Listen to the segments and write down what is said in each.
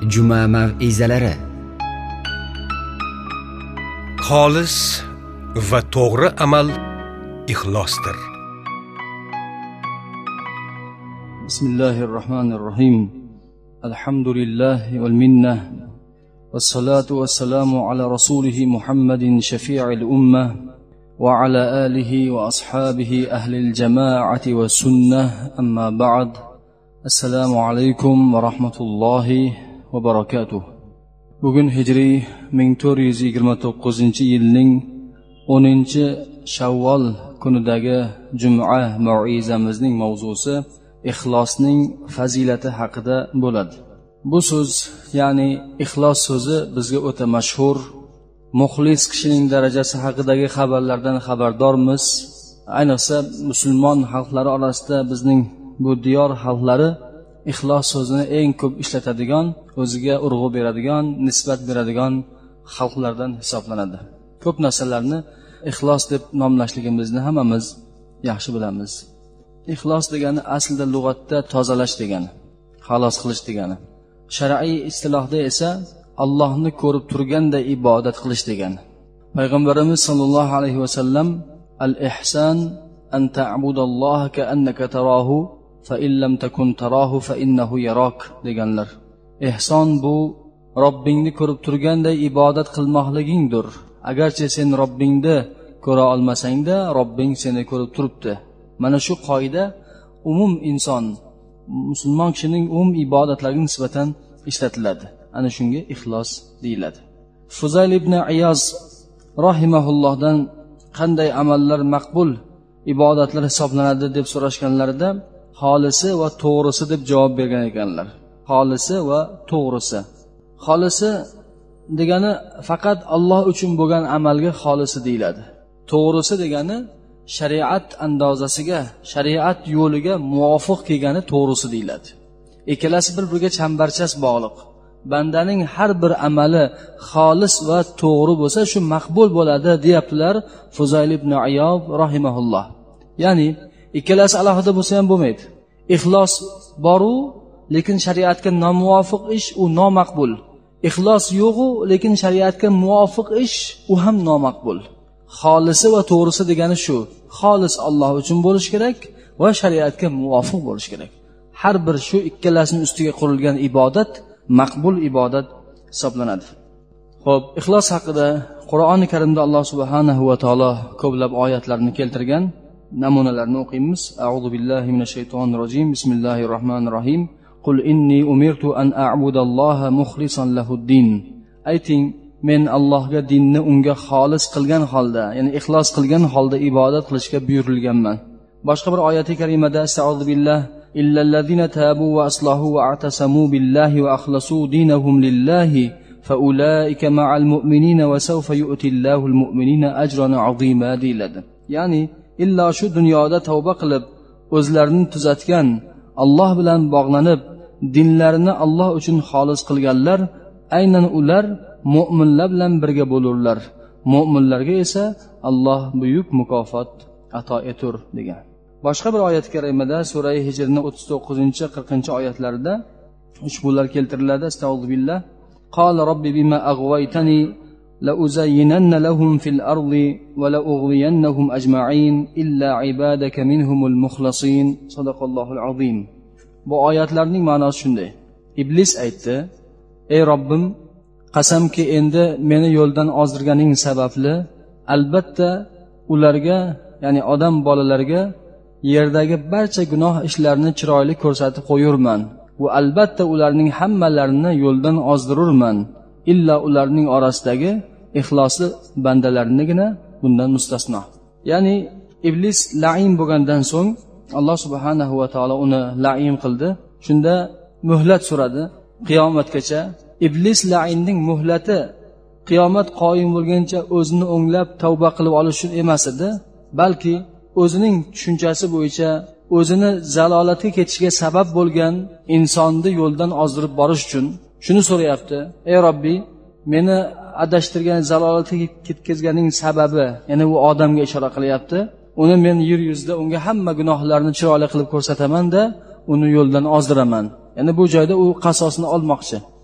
Juma mav'izalari. Xolis va to'g'ri amal ixlosdir. Bismillahirrahmanirrahim. Alhamdulillahi wal minnah. Wassalatu wassalamu ala rasulih Muhammadin shafi'il ummah wa ala alihi wa ashabihi ahlil jama'ati was sunnah. Amma ba'd. Assalomu alaykum va rahmatullohi va barakatuh. Bugun hijriy 1429-yilning 10-Shavvol kunidagi Juma mau'izamizning mavzusi ixlosning fazilati haqida bo'ladi. Bu so'z, ya'ni ixlos so'zi bizga o'ta mashhur. Muxlis kishining darajasi haqidagi xabarlardan xabardormiz. Ayniqsa musulmon xalqlari orasida bizning bu diyor xalqlari ixlos so'zini eng ko'p ishlatadigan, o'ziga urg'u beradigan, nisbat beradigan xalqlardan hisoblanadi. Ko'p narsalarni ixlos deb nomlashligimizni hammamiz yaxshi bilamiz. Ixlos degani aslida lug'atda tozalash degani, xalos qilish degani. Shar'iy istilohda esa Allohni ko'rib turganda ibodat qilish degani. Payg'ambarimiz sollallohu alayhi vasallam al-ihson an ta'budalloha ka'annaka tarahu fa in lam takun tarahu fa innahu yarak deganlar. Ihson bu Robbingni ko'rib turganday ibodat qilmoqligingdir. Agarchi sen Robbingni ko'ra olmasang-da, Robbing seni ko'rib turibdi. Mana shu qoida umum inson, musulmon kishining umum ibodatlariga nisbatan ishlatiladi. Ana shunga ixlos deyiladi. Fuzayl ibn Iyaz rahimahullohdan qanday amallar maqbul ibodatlar hisoblanadi deb so'rashganlarida xolisi va to'g'risi deb javob bergan ekanlar. Xolisi va to'g'risi. Xolisi degani faqat Alloh uchun bo'lgan amalga xolisi deyiladi. To'g'risi degani shariat andozasiga, shariat yo'liga muvofiq kelgani to'g'risi deyiladi. Ikkalasi bir-biriga chambarchas bog'liq. Bandaning har bir amali xolis va to'g'ri bo'lsa, shu maqbul bo'ladi, deyaptilar Fuzayl ibn Iyaz rahimahulloh. Ya'ni ikkalasi alohida bo'lsa ham bo'lmaydi. Ixlos boru, lekin shariatga nomuvofiq ish u nomaqbul. Ixlos yo'g'u, lekin shariatga muvofiq ish u ham nomaqbul. Xolisi va to'g'risi degani shu. Xolis Alloh uchun bo'lish kerak va shariatga muvofiq bo'lish kerak. Har bir shu ikkalasining ustiga qurilgan ibodat maqbul ibodat hisoblanadi. Xo'p, ixlos haqida Qur'oni Karimda Alloh subhanahu va taolo ko'plab oyatlarni keltirgan. Namunalarni o'qiymiz. A'udhu billahi minash shaytonir rojim. Bismillahirrohmanirrohim. Qul inni umirtu an a'budalloha mukhlishan lahud-din. Ayting, men Allohga dinni unga xolis qilgan holda, ya'ni ixlos qilgan holda ibodat qilishga buyurilganman. Boshqa bir oyati karimada A'udhu billahi illallazina tabu va aslahu va atasamu billahi va akhlasu dinahum lillahi fa ulaika ma'al mu'minina va sawfa yu'tillahu al-mu'minina ajran 'azima deyiladi. Ya'ni illa shu dunyoda tavba qilib, o'zlarini tuzatgan, Alloh bilan bog'lanib, dinlarini Alloh uchun xolis qilganlar, aynan ular mu'minlar bilan birga bo'lurlar. Mu'minlarga esa Alloh buyuk mukofot ato etur degan. Boshqa bir oyat karimada sura Hijrning 39-40 oyatlarida ushbular keltiriladi. Astagfirullah. Qala robbi bima aghwaytani la uzayyinanna lahum fil ardi va la ughwiyannahum ajma'in illa ibadaka minhumul mukhlasin. Sadaqallohul azim. Bu oyatlarning ma'nosi shunday. Iblis aytdi: "Ey Robbim, qasamki endi meni yo'ldan ozdirganing sababli albatta ularga, ya'ni odam bolalariga yerdagi barcha gunoh ishlarini chiroyli ko'rsatib qo'yurman va albatta ularning hammalarini yo'ldan ozdirurman, illa ularning orasidagi ixlosli bandalarinigina bundan mustasno." Ya'ni iblis la'in bo'lgandan so'ng Alloh subhanahu va taolo uni la'in qildi. Shunda muhlat so'radi qiyomatgacha. Iblis la'inning muhlati qiyomat qoyim bo'lguncha o'zini o'nglab tavba qilib olish uchun emas edi, balki o'zining tushunchasi bo'yicha o'zini zalolatga ketishiga sabab bo'lgan insonni yo'ldan ozdirib borish uchun shuni so'rayapti: "Ey Robbi, meni adashtirgan, zalolatga ketkazganing sababi", ya'ni u odamga ishora qilyapti. Uni men yer yuzida unga hamma gunohlarni chiroyli qilib ko'rsataman-da, uni yo'ldan ozdiraman. Ya'ni bu joyda u qasosini olmoqchi.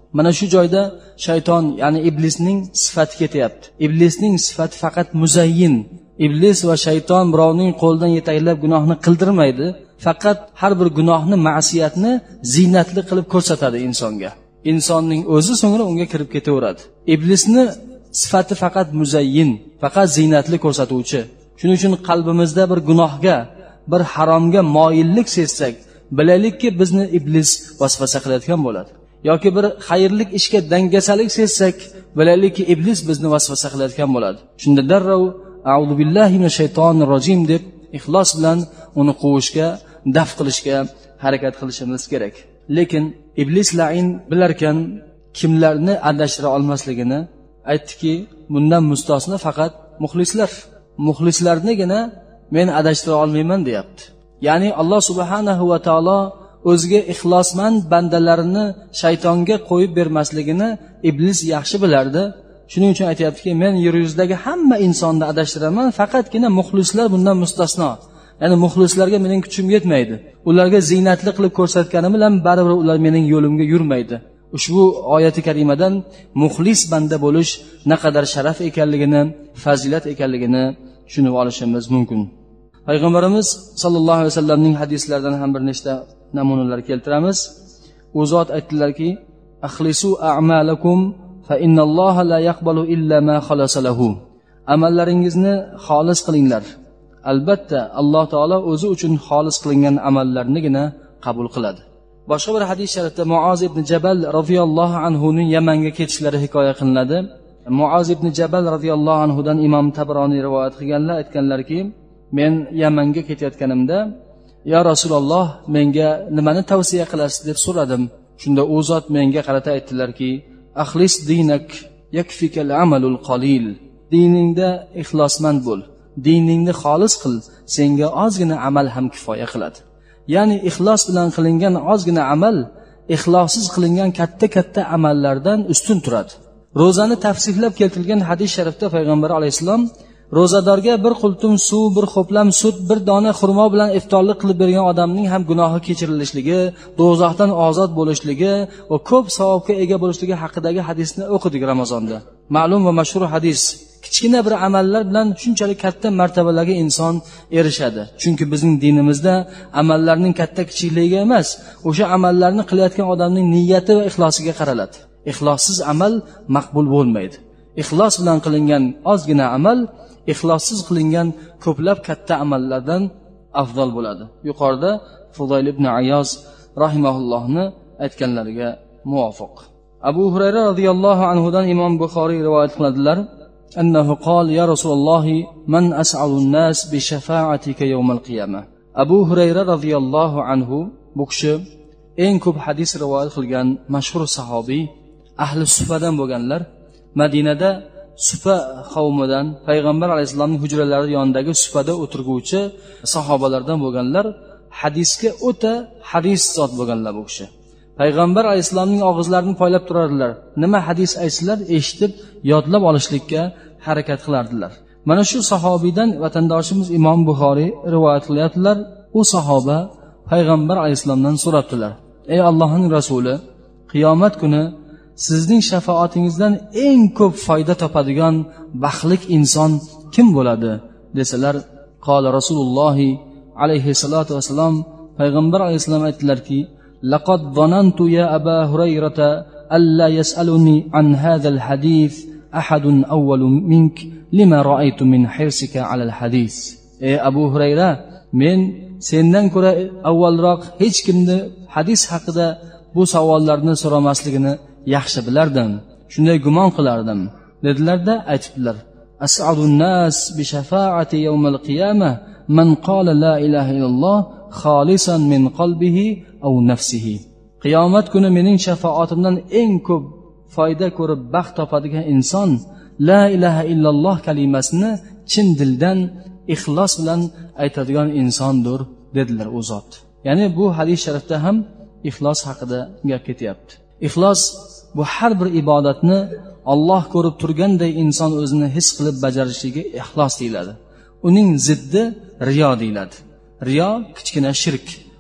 Mana shu joyda shayton, ya'ni iblisning sifati ketyapti. Iblisning sifati faqat muzayyin. Iblis va shayton birovning qo'lidan yetaklab gunohni qildirmaydi, faqat har bir gunohni, ma'siyatni ziynatli qilib ko'rsatadi insonga. Insonning o'zi so'ngra unga kirib ketaveradi. Iblisni sifati faqat muzayyin, faqat ziynatli ko'rsatuvchi. Shuning uchun qalbimizda bir gunohga, bir haromga moyillik sezsak, bilaylikki bizni iblis vasvasa qilayotgan bo'ladi. Yoki bir xayrlik ishga dangasalik sezsak, bilaylikki iblis bizni vasvasa qilayotgan bo'ladi. Shunda darrov a'udhu billahi minash shaytonir rojim deb ixlos bilan uni quvishga, daf qilishga harakat qilishimiz kerak. Lekin iblis la'in bilarkan kimlarni adashtira olmasligini aytdiki, bundan mustasno faqat muxlislar. Muxlislarnigina men adashtira olmayman deyapti. Ya'ni Alloh subhanahu va taolo o'ziga ixlosmand bandalarini shaytonga qo'yib bermasligini iblis yaxshi bilardi. Shuning uchun aytayaptiki, men yer yuzidagi hamma insonni adashtiraman, faqatgina muxlislar bundan mustasno. Ya'ni muxlislarga mening kuchim yetmaydi. Ularga ziynatli qilib ko'rsatganim bilan baribir ular mening yo'limga yurmaydi. Ushbu oyati karimadan muxlis banda bo'lish naqadar sharaf ekanligini, fazilat ekanligini tushunib olishimiz mumkin. Payg'ambarimiz sollallohu alayhi vasallamning hadislaridan ham bir nechta namunalar keltiramiz. U zot aytdilarki: "Axlisu a'malakum fa innalloha la yaqbalu illa ma xalasa lahu." Amallaringizni xolis qilinglar. Albatta Alloh taolo o'zi uchun xolis qilingan amallarnigina qabul qiladi. Boshqa bir hadis sharifda Muoz ibn Jabal radhiyallohu anhu ning Yamanga ketishlari hikoya qilinadi. Muoz ibn Jabal radhiyallohu anhu dan Imom Tabroniy rivoyat qilganlar, aytganlarki, men Yamanga ketayotganimda, "Ya Rasululloh, menga nimani tavsiya qilasiz?" deb so'radim. Shunda u zot menga qarata aytdilarki: "Axlis dinak yakfikal amalul qalil." Diningda ixlosmand bo'l. Diningni xolis qil, senga ozgina amal ham kifoya qiladi. Ya'ni ixlos bilan qilingan ozgina amal ixlossiz qilingan katta-katta amallardan ustun turadi. Ro'zani tafsirlab keltirilgan hadis sharifda payg'ambar alayhisalom ro'zadorga bir qultum suv, bir xo'plam sut, bir dona xurmo bilan iftorlik qilib bergan odamning ham gunohi kechirilishligi, do'zaxdan ozod bo'lishligi va ko'p savobga ega bo'lishligi haqidagi hadisni o'qidik Ramazonda. Ma'lum va mashhur hadis. Kichkina bir amallar bilan shunchalik katta martabalarga inson erishadi. Chunki bizning dinimizda amallarning katta kichikligiga emas, o'sha amallarni qilayotgan odamning niyati va ixlosiga qaraladi. Ixlossiz amal maqbul bo'lmaydi. Ixlos bilan qilingan ozgina amal ixlossiz qilingan ko'plab katta amallardan afzal bo'ladi. Yuqorida Fudayl ibn Ayoz rahimahullohni aytganlariga muvofiq. Abu Hurayra radhiyallohu anhu dan Imom Buxoriy rivoyat qiladilar. Annahu qala: "Ya Rasululloh, man as'alun nas bi shafa'atika yawmal qiyamah." Abu Hurayra radhiyallohu anhu bu kishi eng ko'p hadis rivoyat qilgan mashhur sahobiy, ahli sufadan bo'lganlar. Madinada sufa qavmidan, payg'ambar alayhisolamning hujralari yonidagi sufada o'tirguvchi sahobalardan bo'lganlar. Hadisga o'ta haris zot bo'lganlar bu kishi. Payg'ambar alayhisolamning og'izlarini poylab turardilar. Nima hadis aytsalar, eshitib yodlab olishlikka harakat qilardilar. Mana shu sahobiydan vatandoshimiz Imom Buxoriy rivoyat qilyaptilar. U sahoba payg'ambar alayhisolamdan so'rabdilar: "Ey Allohning rasuli, qiyomat kuni sizning shafaatingizdan eng ko'p foyda topadigan baxtli inson kim bo'ladi?" desalar, qola Rasululloh alayhi salatu vasallam, payg'ambar alayhisolam aytdilarki: "Laqad zanantu ya Aba Hurayrata alla yas'aluni an hadha al-hadith ahadun awwalu mink lima ra'aytu min hirsika 'ala al-hadith." Ey Abu Hurayra, men sendan ko'ra avvalroq hech kimni hadis haqida bu savollarni so'ramasligini yaxshi bilardim, shunday gumon qilardim dedilarda, aytibdilar: "As'adun nas bi shafa'ati yawmal qiyamah man qala la ilaha illalloh kholisan min qalbihi aw nafsihi." Qiyomat kuni mening shafaatimdan eng ko'p foyda ko'rib baxt topadigan inson la ilaha illalloh kalimasini chin dildan, ixlos bilan aytadigan insondir dedilar u zot. Ya'ni bu hadis sharifda ham ixlos haqida gap ketyapti. Ixlos bu har bir ibodatni Alloh ko'rib turganday inson o'zini his qilib bajarishiga ixlos deyiladi. Uning ziddi riyo deyiladi. Riyo kichkina shirk.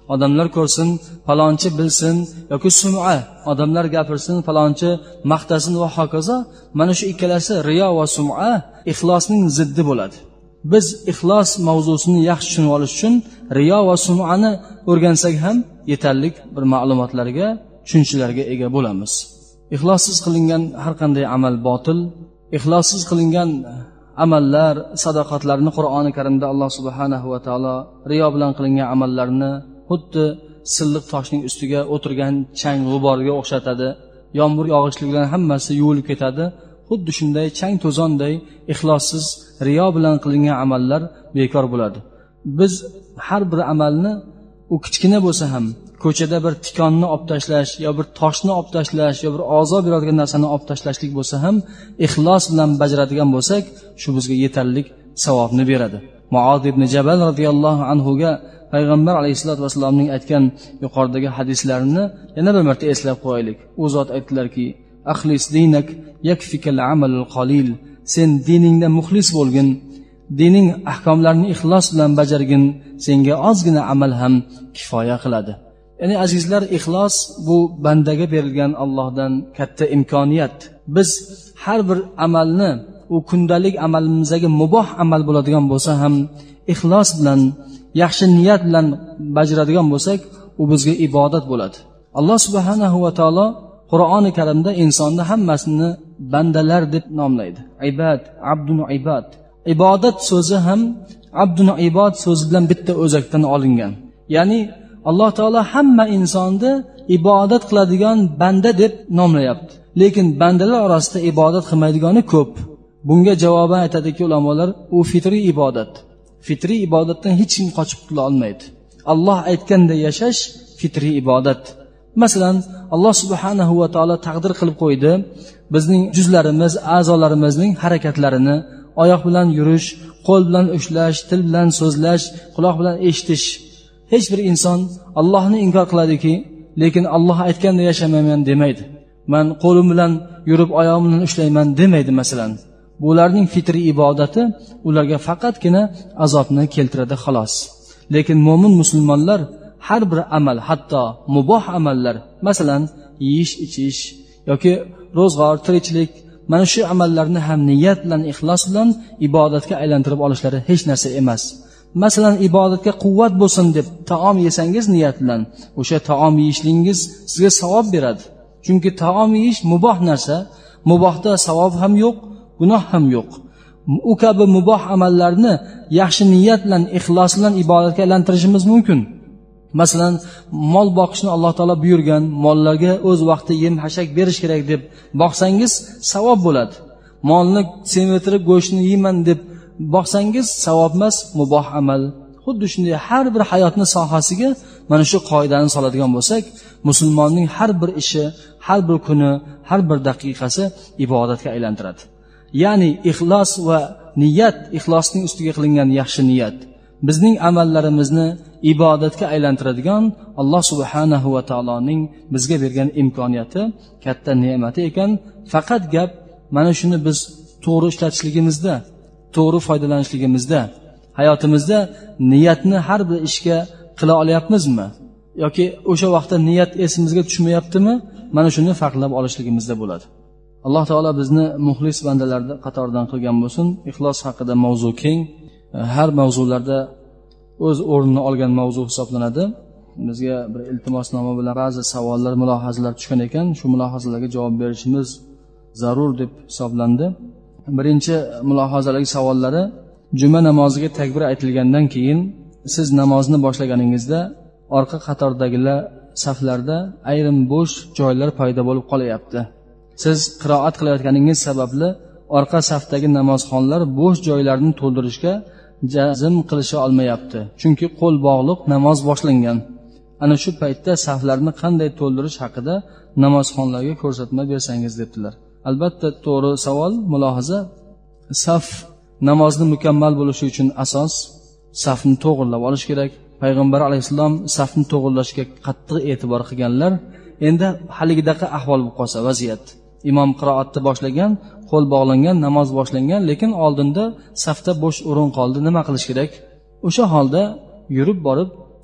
odamlar ko'rsin, falonchi bilsin, yoki sum'a, odamlar gapirsin, falonchi maqtasin va hokazo. Mana shu ikkalasi riyo va sum'a ixlosning ziddi bo'ladi. Biz ixlos mavzusini yaxshi tushunib olish uchun riyo va sum'ani o'rgansak ham yetarli bir ma'lumotlarga, tushunchalarga ega bo'lamiz. Ixlossiz qilingan har qanday amal botil. Ixlossiz qilingan amallar, sadoqatlarni Qur'oni Karimda Alloh subhanahu va taolo riyo bilan qilingan amallarni xuddi silliq toshning ustiga o'tirgan chang g'uborga o'xshatadi. Yomg'ir yog'ishli bilan hammasi yuvilib ketadi. Xuddi shunday chang to'zonday ixlossiz riyo bilan qilingan amallar bekor bo'ladi. Biz har bir amalni, u kichkina bo'lsa ham, ko'chada bir tikonni olib tashlash, yo bir toshni olib tashlash, yo bir azob beradigan narsani olib tashlashlik bo'lsa ham, ixlos bilan bajaradigan bo'lsak, shu bizga yetarli savobni beradi. Muoz ibn Jabal radhiyallohu anhuga payg'ambar alayhisolatu vasallamning aytgan yuqoridagi hadislarini yana bir marta eslab qo'yaylik. U zot aytdilarki: "Axlis dinak yakfikal amalul qalil." Sen diningda muxlis bo'lgin, dining ahkomlarini ixlos bilan bajargin, senga ozgina amal ham kifoya qiladi. Ya'ni azizlar, ixlos bu bandaga berilgan Allohdan katta imkoniyat. Biz har bir amalni, u kundalik amalimizdagi muboh amal bo'ladigan bo'lsa ham, ixlos bilan, yaxshi niyat bilan bajaradigan bo'lsak, u bizga ibodat bo'ladi. Alloh subhanahu va taolo Qur'oni Karimda insonni hammasini bandalar deb nomlaydi. Ibad, abdun ibad. Ibodat so'zi ham abdun ibod so'zi bilan bitta o'zakdan olingan. Ya'ni Alloh taolo hamma insonni ibodat qiladigan banda deb nomlayapti. Lekin bandalar orasida ibodat qilmaydigani ko'p. Bunga javoban aytadiki ulamolar, u fitriy ibodat. Fitriy ibodatdan hech kim qochib qutula olmaydi. Alloh aytganday yashash fitriy ibodat. Masalan, Alloh subhanahu va taolo taqdir qilib qo'ydi, bizning juzlarimiz, a'zolarimizning harakatlarini, oyoq bilan yurish, qo'l bilan ushlash, til bilan so'zlash, quloq bilan eshitish. Hech bir inson Allohni inkor qiladiki, lekin Alloh aytganda yashamayman demaydi. Men qo'lim bilan yurib, oyog'im bilan ushlayman demaydi masalan. Bularning fitriy ibodati ularga faqatgina azobni keltiradi xolos. Lekin mo'min musulmonlar har bir amal, hatto muboh amallar, masalan, yeyish, ichish yoki ro'zg'or, tirikchilik, mana shu amallarni ham niyat bilan, ixlos bilan ibodatga aylantirib olishlari hech narsa emas. Masalan, ibodatga quvvat bo'lsin deb taom yesangiz niyat bilan, o'sha taom yeyishlingiz sizga savob beradi. Chunki taom yeyish muboh narsa, mubohda savob ham yo'q, gunoh ham yo'q. U kabi muboh amallarni yaxshi niyat bilan, ixlos bilan ibodatga aylantirishimiz mumkin. Masalan, mol boqishni Alloh taolo buyurgan, mollarga o'z vaqtida yem-hashak berish kerak deb boqsangiz savob bo'ladi. Molni semirtirib go'shtni yeyman deb boqsangiz savob emas, muboh amal. Xuddi shunday har bir hayotni sohasiga mana shu qoidani soladigan bo'lsak, musulmonning har bir ishi, har bir kuni, har bir daqiqasi ibodatga aylantiradi. Ya'ni ixlos va niyat, ixlosning ustiga qilingan yaxshi niyat bizning amallarimizni ibodatga aylantiradigan Alloh subhanahu va taoloning bizga bergan imkoniyati, katta ne'mati ekan. Faqat gap mana shuni biz to'g'ri ishlatishligimizda, to'g'ri foydalanishligimizda, hayotimizda niyatni har bir ishga qila olyapmizmi yoki o'sha vaqtda niyat esimizga tushmayaptimi? Mana shuni farqlab olishligimizda bo'ladi. Alloh taolo bizni muxlis bandalarni qatoridan qilgan bo'lsin. Ixlos haqida mavzu keng, har mavzularda o'z o'rnini olgan mavzu hisoblanadi. Bizga bir iltimosnoma bilan ba'zi savollar, mulohazalar tushgan ekan, shu mulohazalarga javob berishimiz zarur deb hisoblandi. Birinchi mulohazadagi savollari: juma namoziga takbir aytilgandan keyin siz namozni boshlaganingizda orqa qatordagilar saflarda ayrim bo'sh joylar paydo bo'lib qolyapti. Siz qiroat qilayotganingiz sababli orqa safdagi namozxonlar bo'sh joylarni to'ldirishga jazm qilisha olmayapti. Chunki qo'l bog'liq namoz boshlangan. Ana shu paytda saflarni qanday to'ldirish haqida namozxonlarga ko'rsatma bersangiz debdilar. Albatta to'g'ri savol, mulohaza. Saf namozni mukammal bo'lishi uchun asos, safni to'g'rilab olish kerak. Payg'ambar alayhisalom safni to'g'irlashga qattiq e'tibor qilganlar. Endi haligidaqa ahvol bo'lib qolsa vaziyat. Imom qiroatni boshlagan, qo'l bog'langan, namoz boshlangan, lekin oldinda safda bo'sh o'rin qoldi. Nima qilish kerak? O'sha holda yurib borib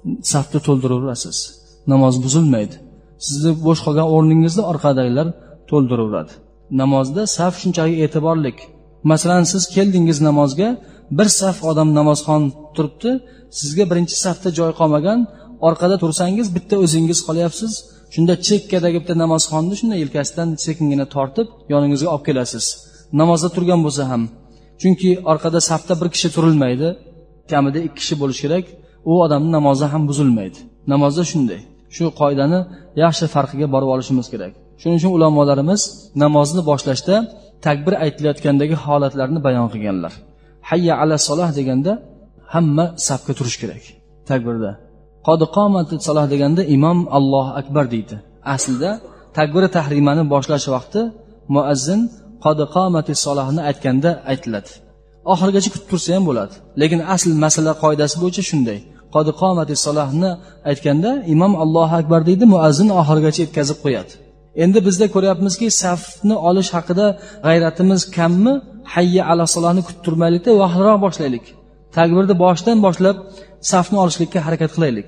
safni to'ldiraverasiz, namoz buzilmaydi. Sizni bo'sh qolgan o'rningizni orqadagilar to'ldiraveradi. Namozda saf shunchaki e'tiborlik. Masalan, siz keldingiz namozga, bir saf odam namozxon turibdi, sizga birinchi safda joy qolmagan, orqada tursangiz bitta o'zingiz qolyapsiz. Shunda chekkadagi bitta namozxonni shunday yelkasidan sekingina tortib yoningizga olib kelasiz. Namozda turgan bo'lsa ham. Chunki orqada safda bir kishi turilmaydi, kamida 2 kishi bo'lish kerak. U odamning namozi ham buzilmaydi. Namozda shunday. Shu qoidani yaxshi farqiga borib olishimiz kerak. Shuning uchun ulamolarimiz namozni boshlashda takbir aytilayotgandagi holatlarni bayon qilganlar. Hayya ala solah deganda hamma safga turish kerak. Takbirda. Qod qomatis solah deganda imom Allohu akbar deydi. Aslida takbir tahrimani boshlash vaqti muazzin qod qomatis solohni aytganda aytiladi. Oxirigacha kutib tursa ham bo'ladi. Lekin asl masala qoidasi bo'yicha shunday. Qod qomatis solohni aytganda imom Allohu akbar deydi, muazzin oxirigacha yetkazib qo'yadi. Endi bizda ko'ryapmizki, safni olish haqida g'ayratimiz kammi? Hayya ala solohni kutib turmaylikda vaqtliroq boshlaylik. Takbirni boshidan boshlab safni olishlikka harakat qilaylik.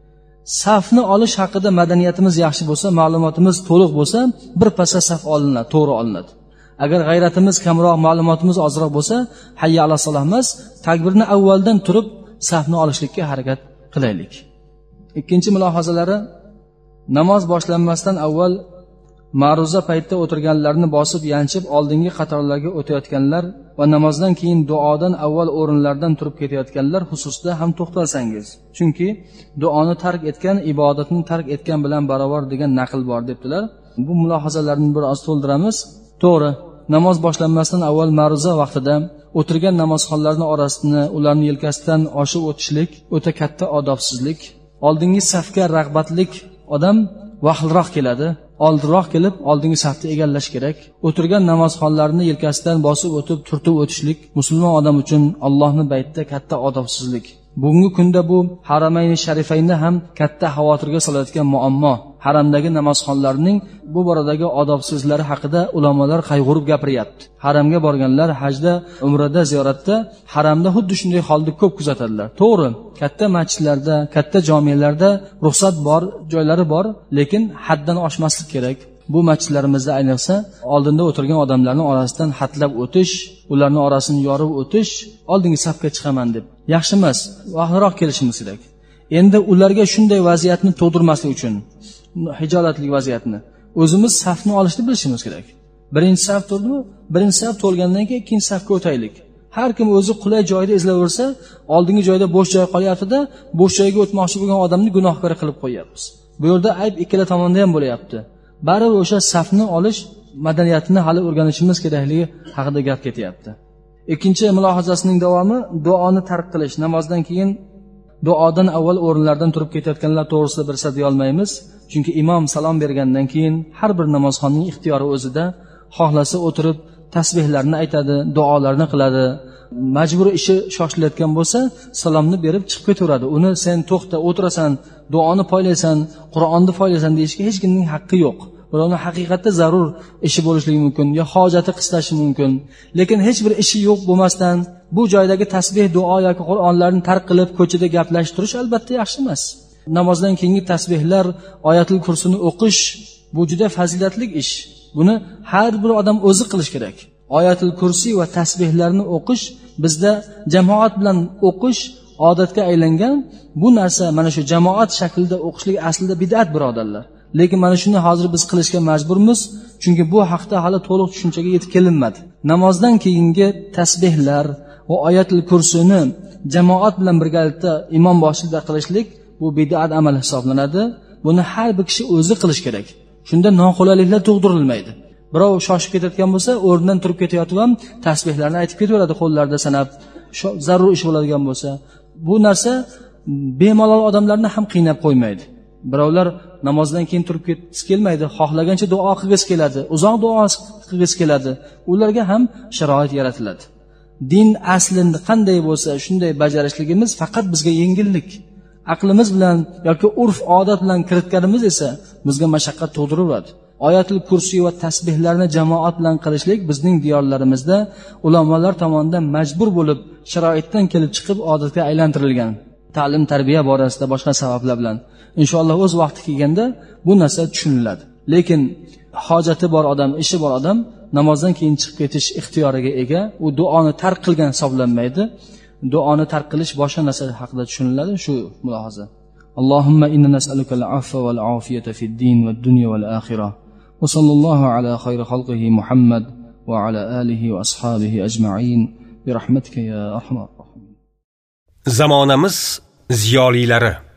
Safni olish haqida madaniyatimiz yaxshi bo'lsa, ma'lumotimiz to'liq bo'lsa, bir pasda saf olinadi, to'g'ri olinadi. Agar g'ayratimiz kamroq, ma'lumotimiz ozroq bo'lsa, hayya ala solah emas, takbirni avvaldan turib safni olishlikka harakat qilaylik. Ikkinchi mulohazalari, namoz boshlanmasdan avval ma'ruza paytda o'tirganlarni bosib yanchib oldingi qatorlarga o'tayotganlar va namozdan keyin duodan avval o'rinlardan turib ketayotganlar xususida ham to'xtalsangiz. Chunki duoni tark etgan ibodatni tark etgan bilan barobar degan naql bor debdilar. Bu mulohazalarni biroz to'ldiramiz. To'g'ri, namoz boshlanmasdan avval ma'ruza vaqtida o'tirgan namozxonlarning orasini, ularning yelkasidan oshib o'tishlik o'ta katta odobsizlik. Oldingi safga rag'batlik odam vaqtliroq keladi, oldinroq kelib oldingi safni egallash kerak. O'tirgan namozxonlarni yelkasidan bosib o'tib turtib o'tishlik musulmon odam uchun Allohning baytida katta odobsizlik. Bugungi kunda bu Haramayni Sharifaynda ham katta xavotirga solayotgan muammo. Haramdagi namozxonlarning bu boradagi odobsizlari haqida ulamolar qayg'urib gapiryapti. Haramga borganlar hajda, umrada, ziyoratda haramda xuddi shunday holni ko'p kuzatadilar. To'g'ri, katta masjidlarda, katta jomelarda ruxsat bor, joylari bor, lekin haddan oshmaslik kerak. Bu masjidlarimizda ayniqsa oldinda o'tirgan odamlarning orasidan hatlab o'tish, ularning orasini yorib o'tish, oldingi safga chiqaman deb yaxshi emas. Vaqtliroq kelishimiz kerak. Endi ularga shunday vaziyatni tug'dirmaslik uchun hijolatli vaziyatni o'zimiz safni olishni bilishimiz kerak. Birinchi saf to'ldimi? Birinchi saf to'lgandan keyin ikkinchi safga o'taylik. Har kim o'zi qulay joyda izlaversa, oldingi joyda bo'sh joy qolyapti-da, bo'sh joyga o'tmoqchi bo'lgan odamni gunohkor qilib qo'yapmiz. Bu yerda ayb ikkala tomonda ham bo'layapti. Baribir o'sha safni olish madaniyatini hali o'rganishimiz kerakligi haqida gap ketyapti. Ikkinchi mulohazasining davomi duoni tark qilish. Namozdan keyin duodan avval o'rinlardan turib ketayotganlar to'g'risida bir so'z deya olmaymiz. Chunki imom salom bergandan keyin har bir namozxonning ixtiyori o'zida, xohlasa o'tirib tasbihlarni aytadi, duolarni qiladi. Majbur ishi shoshilayotgan bo'lsa, salomni berib chiqib ketaveradi. Uni sen to'xta, o'tirasan, duoni poylaysan, Qur'onni poylaysan deyishga hech kimning haqqi yo'q. Birovni haqiqatda zarur ishi bo'lishligi mumkin, yo hojati qislashi mumkin. Lekin hech bir ishi yo'q bo'lmasdan bu joydagi tasbih, duo yoki Qur'onlarni tark qilib ko'chada gaplashish turish albatta yaxshi emas. Namozdan keyingi tasbihlar, oyatul kursini o'qish bu juda fazilatli ish. Buni har bir odam o'zi qilish kerak. Oyatul kursi va tasbihlarni o'qish bizda jamoat bilan o'qish odatga aylangan. Bu narsa mana shu jamoat shaklida o'qishlik aslida bid'at, birodarlar. Lekin mana shuni hozir biz qilishga majburmiz, chunki bu haqda hali to'liq tushunchaga yetib kelinmadi. Namozdan keyingi tasbihlar va oyatul kursini jamoat bilan birgalikda imom boshida qilishlik bu bid'at amal hisoblanadi. Buni har bir kishi o'zi qilish kerak. Shunda noqulayliklar tug'dirilmaydi. Birov shoshib ketayotgan bo'lsa, o'rnidan turib ketayotib ham tasbihlarni aytib ketaveradi, qo'llarida sanab, zarur ish bo'ladigan bo'lsa. Bu narsa bemalol odamlarni ham qiynab qo'ymaydi. Birovlar namozdan keyin turib ketgisi kelmaydi, xohlagancha duo qilgisi keladi, uzoq duo qilgisi keladi. Ularga ham sharoit yaratiladi. Din aslida qanday bo'lsa, shunday bajarishligimiz faqat bizga yengillik. Aqlimiz bilan yoki urf odat bilan kiritganimiz esa bizga mashaqqat tug'diradi. Oyatul kursi va tasbihlarni jamoat bilan qilishlik bizning diyorlarimizda ulamolar tomonidan majbur bo'lib sharoitdan kelib chiqib odatga aylantirilgan. ta'lim tarbiya borasida boshqa sabablar bilan inshaalloh o'z vaqti kelganda bu narsa tushuniladi. Lekin hojati bor odam, ishi bor odam namozdan keyin chiqib ketish ixtiyoriga ega, u duoni tark qilgan hisoblanmaydi. Duoni tark qilish boshqa narsa haqida tushuniladi. Shu mulohaza. Allohumma inna nas'aluka al-afwa wal afiyata fid din wad dunya wal akhirah. Va sallallohu ala khayri xalqihi Muhammad va ala alihi va ashabihi ajma'in bi rahmatika ya arhamar rohimin. Zamonamiz ziyolilari